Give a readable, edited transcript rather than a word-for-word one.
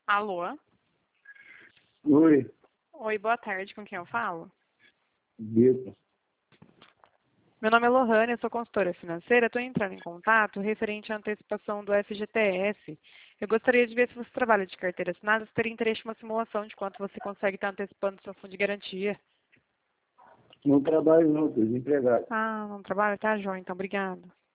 Alô? Oi, Oi, boa tarde, com quem eu falo? Vitor. Meu nome é Lohane, eu sou consultora financeira, estou entrando em contato referente à antecipação do FGTS. Eu gostaria de ver se você trabalha de carteira assinada, se teria interesse em uma simulação de quanto você consegue estar antecipando seu fundo de garantia. Não trabalho não, estou desempregado. Ah, não trabalha? Tá, joia, então, obrigada.